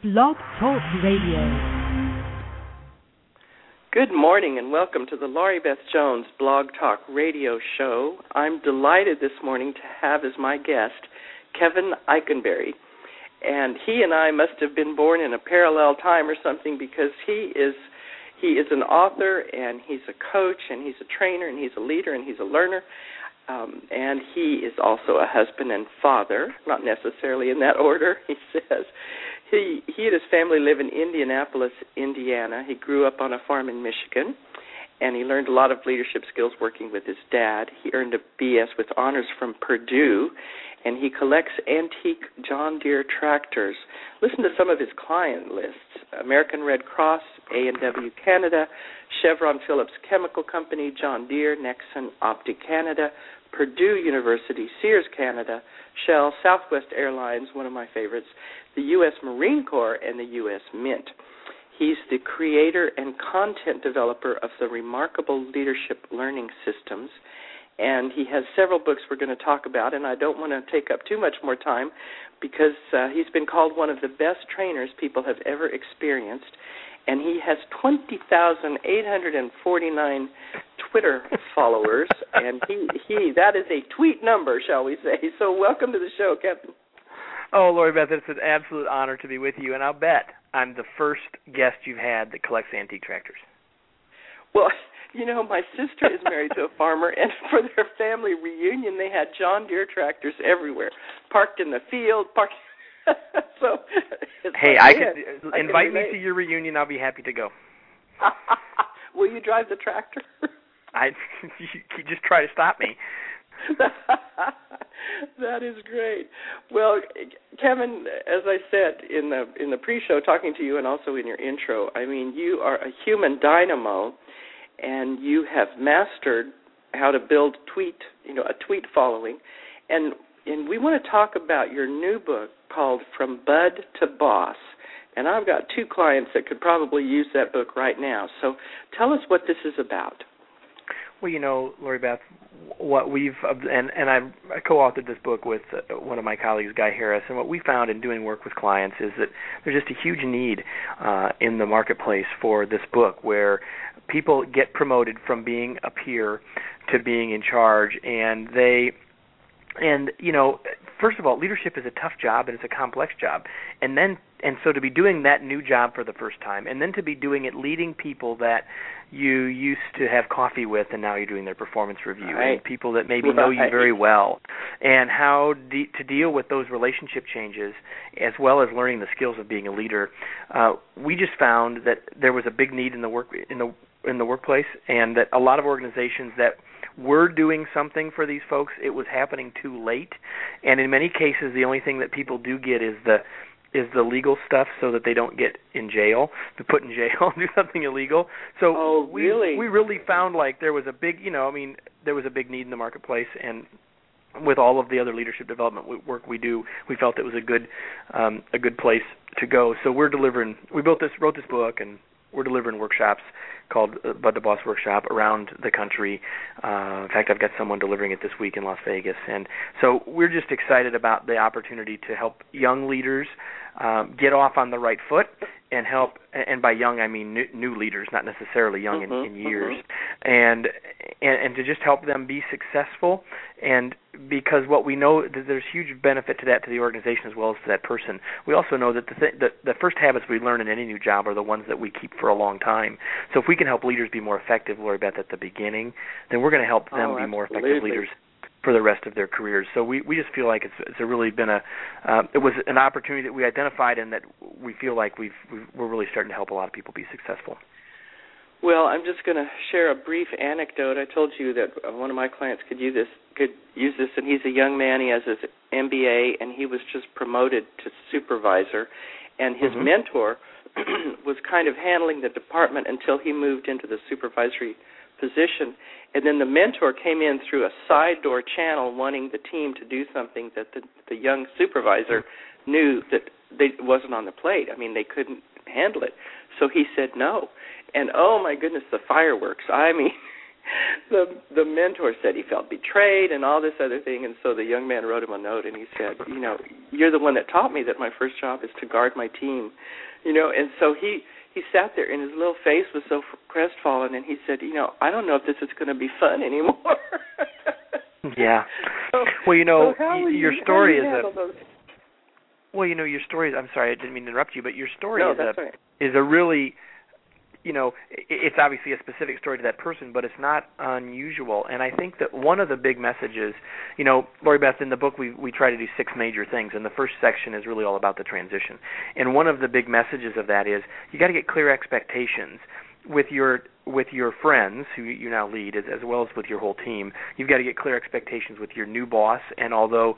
Blog Talk Radio. Good morning and welcome to the Laurie Beth Jones Blog Talk Radio Show. I'm delighted this morning to have as my guest Kevin Eikenberry. And he and I must have been born in a parallel time or something, because he is an author and he's a coach and he's a trainer and he's a leader and he's a learner. And he is also a husband and father, not necessarily in that order, he says. He and his family live in Indianapolis, Indiana. He grew up on a farm in Michigan, and he learned a lot of leadership skills working with his dad. He earned a BS with honors from Purdue, and he collects antique John Deere tractors. Listen to some of his client lists: American Red Cross, A&W Canada, Chevron Phillips Chemical Company, John Deere, Nexen, Opti Canada, Purdue University, Sears Canada, Shell, Southwest Airlines, one of my favorites, the U.S. Marine Corps, and the U.S. Mint. He's the creator and content developer of the Remarkable Leadership Learning Systems, and he has several books we're going to talk about, and I don't want to take up too much more time because he's been called one of the best trainers people have ever experienced, and he has 20,849 Twitter followers, and he that is a tweet number, shall we say. So welcome to the show, Kevin. Oh, Laurie Beth, it's an absolute honor to be with you, and I'll bet I'm the first guest you've had that collects antique tractors. Well, you know, my sister is married to a farmer, and for their family reunion, they had John Deere tractors everywhere, parked in the field, So, hey, I could invite me to your reunion. I'll be happy to go. Will you drive the tractor? You just try to stop me. That is great. Well, Kevin, as I said in the pre-show, talking to you, and also in your intro, I mean, you are a human dynamo, and you have mastered how to build a tweet following, and we want to talk about your new book called From Bud to Boss. And I've got two clients that could probably use that book right now. So tell us what this is about. Well, you know, Laurie Beth, what we've and I co-authored this book with one of my colleagues, Guy Harris, and what we found in doing work with clients is that there's just a huge need in the marketplace for this book, where people get promoted from being a peer to being in charge, and you know, first of all, leadership is a tough job and it's a complex job, and so to be doing that new job for the first time, and then to be doing it leading people that you used to have coffee with, and now you're doing their performance review, right, and people that maybe know you very well, and how to deal with those relationship changes, as well as learning the skills of being a leader. We just found that there was a big need in the workplace, and that a lot of organizations that were doing something for these folks, it was happening too late, and in many cases, the only thing that people do get is the legal stuff, so that they don't get in jail, to put in jail, do something illegal. So we really found like there was a big, there was a big need in the marketplace, and with all of the other leadership development work we do, we felt it was a good place to go. So we wrote this book, and we're delivering workshops called Bud to Boss Workshop around the country. In fact, I've got someone delivering it this week in Las Vegas. And so we're just excited about the opportunity to help young leaders get off on the right foot, and help, and by young I mean new leaders, not necessarily young in years, and to just help them be successful. And because what we know, that there's huge benefit to that, to the organization as well as to that person. We also know that the first habits we learn in any new job are the ones that we keep for a long time. So if we can help leaders be more effective, Laurie Beth, at the beginning, then we're going to help them be more effective leaders for the rest of their careers. So we just feel like it's really been it was an opportunity that we identified, and that we feel like we're really starting to help a lot of people be successful. Well, I'm just going to share a brief anecdote. I told you that one of my clients could use this, and he's a young man. He has his MBA, and he was just promoted to supervisor, and his mentor was kind of handling the department until he moved into the supervisory position. And then the mentor came in through a side door channel wanting the team to do something that the young supervisor knew that it wasn't on the plate. I mean, they couldn't handle it. So he said no. And, oh, my goodness, the fireworks. I mean, the mentor said he felt betrayed and all this other thing, and so the young man wrote him a note, and he said, you're the one that taught me that my first job is to guard my team, and so he sat there, and his little face was so crestfallen, and he said, I don't know if this is going to be fun anymore. Yeah. Well, your story is your story is, I'm sorry, I didn't mean to interrupt you, but your story is a really, it's obviously a specific story to that person, but it's not unusual. And I think that one of the big messages, Lori Beth, in the book we try to do 6 major things, and the first section is really all about the transition. And one of the big messages of that is you got to get clear expectations with your friends who you now lead, as well as with your whole team. You've got to get clear expectations with your new boss. And although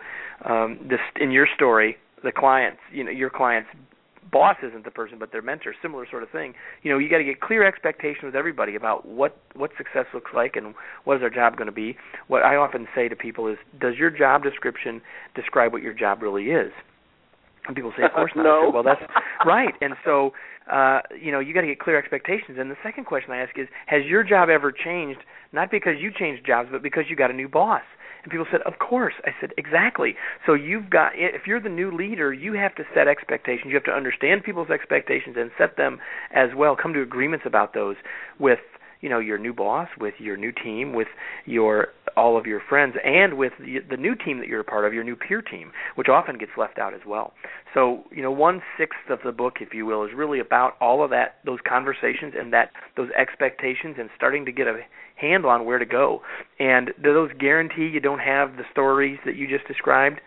in your story, the clients, your client's boss isn't the person, but their mentor, similar sort of thing. You got to get clear expectations with everybody about what success looks like and what is our job going to be. What I often say to people is, does your job description describe what your job really is? And people say, of course not. No. Well, that's right. And so, you got to get clear expectations. And the second question I ask is, has your job ever changed, not because you changed jobs, but because you got a new boss? And people said, of course. I said, exactly. So if you're the new leader, you have to set expectations. You have to understand people's expectations and set them as well. Come to agreements about those with, your new boss, with your new team, with all of your friends, and with the new team that you're a part of, your new peer team, which often gets left out as well. So, 1/6 of the book, if you will, is really about all of that, those conversations and those expectations, and starting to get a handle on where to go. And do those guarantee you don't have the stories that you just described?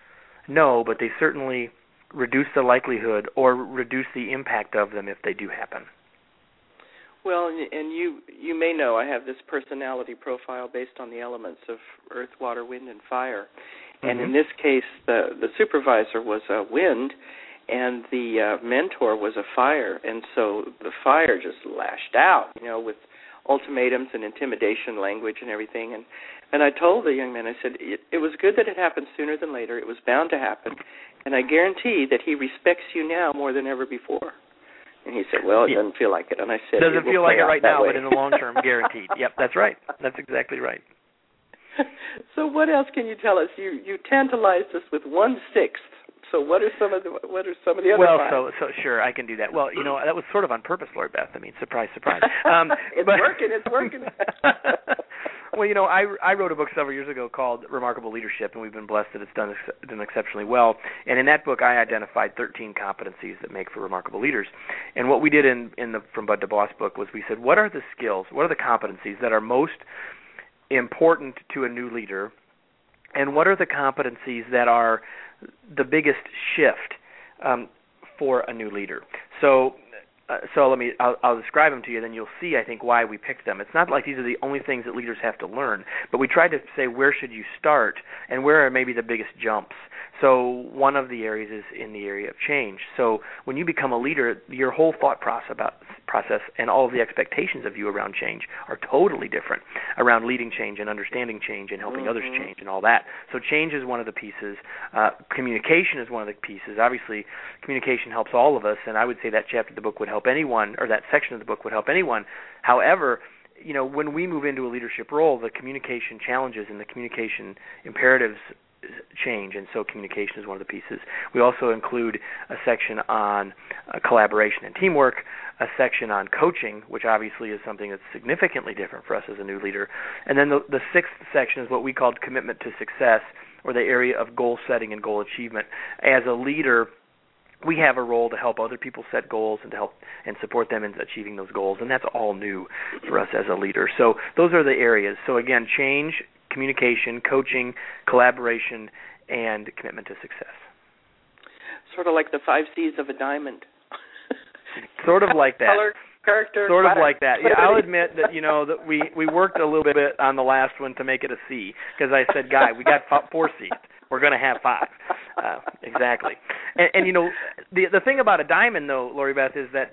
No, but they certainly reduce the likelihood or reduce the impact of them if they do happen. Well, and you may know I have this personality profile based on the elements of earth, water, wind, and fire. And in this case, the supervisor was a wind, and the mentor was a fire. And so the fire just lashed out, with ultimatums and intimidation language and everything. And I told the young man, I said, it was good that it happened sooner than later. It was bound to happen. And I guarantee that he respects you now more than ever before. And he said, well, it doesn't feel like it. And I said, doesn't feel like it right now, way. but in the long term, guaranteed. Yep, that's right. That's exactly right. So what else can you tell us? You tantalized us with 1/6. So what are some of the other Well, so sure, I can do that. Well, that was sort of on purpose, Lori Beth. I mean, surprise, surprise. It's working. Well, I wrote a book several years ago called Remarkable Leadership, and we've been blessed that it's done exceptionally well. And in that book, I identified 13 competencies that make for remarkable leaders. And what we did in the From Bud to Boss book was we said, what are the skills, what are the competencies that are most important to a new leader, and what are the competencies that are the biggest shift for a new leader? So I'll describe them to you, then you'll see, I think, why we picked them. It's not like these are the only things that leaders have to learn, but we tried to say where should you start and where are maybe the biggest jumps. So one of the areas is in the area of change. So when you become a leader, your whole thought process and all of the expectations of you around change are totally different, around leading change and understanding change and helping others change and all that. So change is one of the pieces. Communication is one of the pieces. Obviously, communication helps all of us, and I would say that chapter of the book would help anyone, or that section of the book would help anyone. However, when we move into a leadership role, the communication challenges and the communication imperatives change, and so communication is one of the pieces. We also include a section on collaboration and teamwork, a section on coaching, which obviously is something that's significantly different for us as a new leader. And then the 6th section is what we called commitment to success, or the area of goal setting and goal achievement. As a leader, we have a role to help other people set goals and to help and support them in achieving those goals, and that's all new for us as a leader. So those are the areas. So again, change, communication, coaching, collaboration, and commitment to success. Sort of like the 5 C's of a diamond. Sort of like that. Color, character, sort of clatter. like that. Yeah, I'll admit that that we worked a little bit on the last one to make it a C, because I said, "Guy, we got 4 C's. We're going to have 5." Exactly. And the thing about a diamond, though, Lori Beth, is that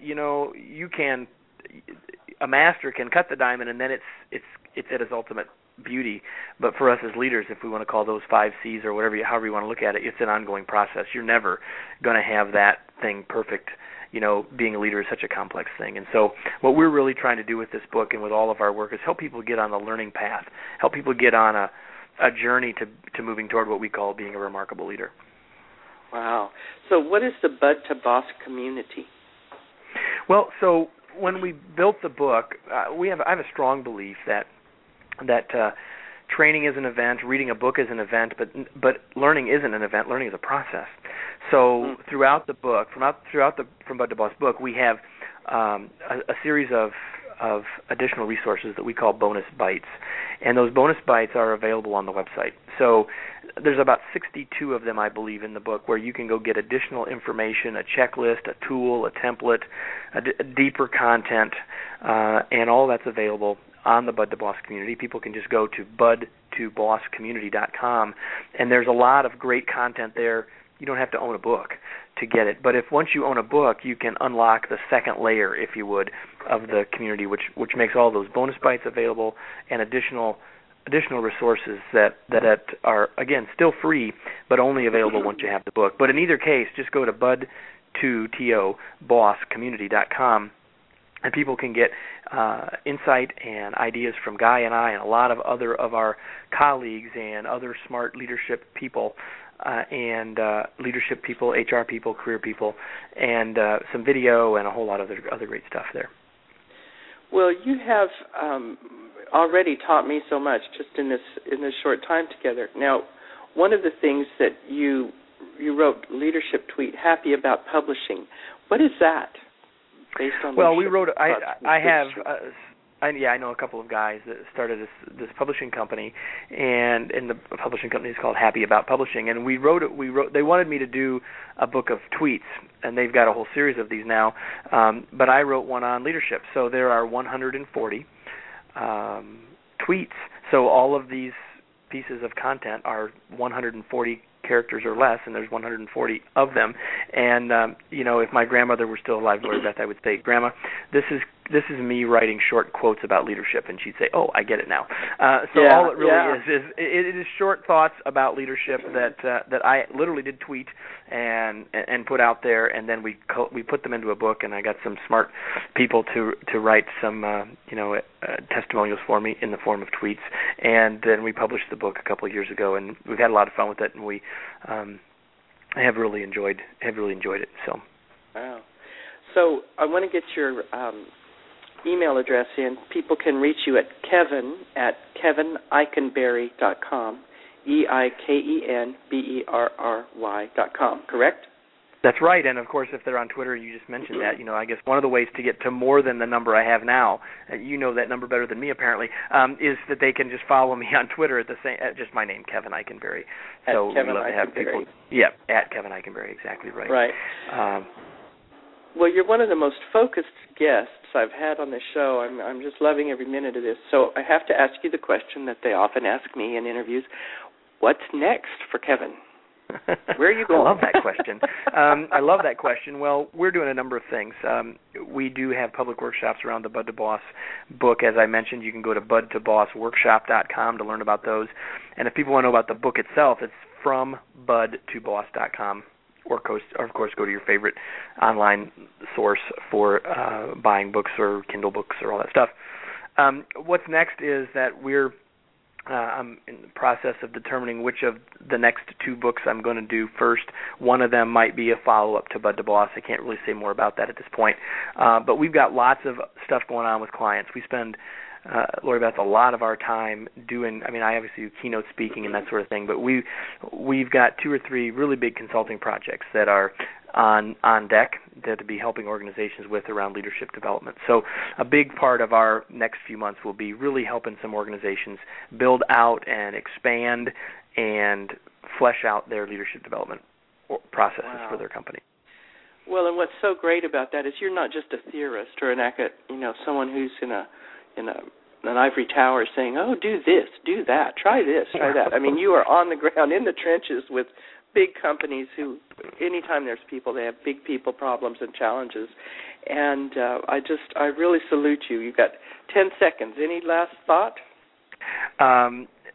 a master can cut the diamond, and then it's at its ultimate beauty. But for us as leaders, if we want to call those 5 C's or however you want to look at it, it's an ongoing process. You're never going to have that thing perfect. Being a leader is such a complex thing. And so what we're really trying to do with this book and with all of our work is help people get on the learning path, help people get on a journey to moving toward what we call being a remarkable leader. Wow. So what is the Bud to Boss community? Well, so when we built the book, I have a strong belief that training is an event, reading a book is an event, but learning isn't an event. Learning is a process. So throughout the book, from Bud to Boss book, we have a series of additional resources that we call bonus bites, and those bonus bites are available on the website. So there's about 62 of them, I believe, in the book, where you can go get additional information, a checklist, a tool, a template, deeper content, and all that's available on the Bud to Boss community. People can just go to budtobosscommunity.com, and there's a lot of great content there. You don't have to own a book to get it, but once you own a book, you can unlock the second layer, if you would, of the community, which makes all those bonus bites available and additional resources that are, again, still free, but only available once you have the book. But in either case, just go to budtobosscommunity.com, and people can get insight and ideas from Guy and I and a lot of other of our colleagues and other smart leadership people, leadership people, HR people, career people, and some video and a whole lot of other great stuff there. Well, you have already taught me so much just in this short time together. Now, one of the things that you wrote, leadership tweet, happy about publishing. What is that? Based on we wrote. I know a couple of guys that started this publishing company, and the publishing company is called Happy About Publishing. And we wrote. They wanted me to do a book of tweets, and they've got a whole series of these now. But I wrote one on leadership. So there are 140 tweets. So all of these pieces of content are 140 characters or less, and there's 140 of them. And if my grandmother were still alive, Lori Beth, I would say, Grandma, this is me writing short quotes about leadership, and she'd say, oh, I get it now. All it really is it is short thoughts about leadership that I literally did tweet and put out there, and then we put them into a book, and I got some smart people to write some testimonials for me in the form of tweets, and then we published the book a couple of years ago, and we've had a lot of fun with it, and we have really enjoyed it. So. Wow. So I want to get your email address in. People can reach you at kevin@kevinikenberry.com, EIKENBERRY.com, correct? That's right, and of course, if they're on Twitter, you just mentioned that. I guess one of the ways to get to more than the number I have now, you know that number better than me apparently, is that they can just follow me on Twitter at just my name, Kevin Eikenberry. So we love to have people. Yeah, at Kevin Eikenberry, exactly right. Right. Well, you're one of the most focused guests I've had on this show. I'm just loving every minute of this. So I have to ask you the question that they often ask me in interviews: what's next for Kevin? Where are you going? I love that question. Well, we're doing a number of things. We do have public workshops around the Bud to Boss book. As I mentioned, you can go to budtobossworkshop.com to learn about those. And if people want to know about the book itself, it's from budtoboss.com. Or, of course, go to your favorite online source for buying books or Kindle books or all that stuff. What's next is that I'm in the process of determining which of the next two books I'm going to do first. One of them might be a follow-up to Bud to Boss. I can't really say more about that at this point. But we've got lots of stuff going on with clients. We spend, Lori Beth, a lot of our time doing, I obviously do keynote speaking and that sort of thing, but we've got 2 or 3 really big consulting projects that are on deck to be helping organizations with around leadership development. So a big part of our next few months will be really helping some organizations build out and expand and flesh out their leadership development processes for their company. Well, and what's so great about that is you're not just a theorist or someone who's in an ivory tower saying, oh, do this, do that, try this, try that. You are on the ground in the trenches with big companies who, anytime there's people, they have big people problems and challenges. And I really salute you. You've got 10 seconds. Any last thought?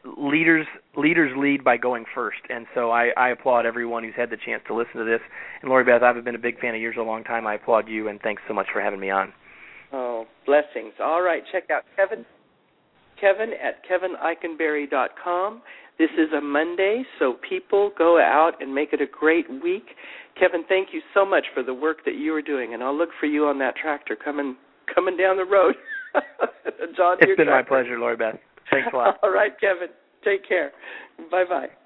leaders lead by going first, and so I applaud everyone who's had the chance to listen to this. And Lori Beth, I've been a big fan of yours a long time. I applaud you, and thanks so much for having me on. Oh, blessings. All right, check out Kevin at kevinikenberry.com. This is a Monday, so people go out and make it a great week. Kevin, thank you so much for the work that you are doing, and I'll look for you on that tractor coming down the road. John, it's been my pleasure, Lori Beth. Thanks a lot. All right, Kevin. Take care. Bye-bye.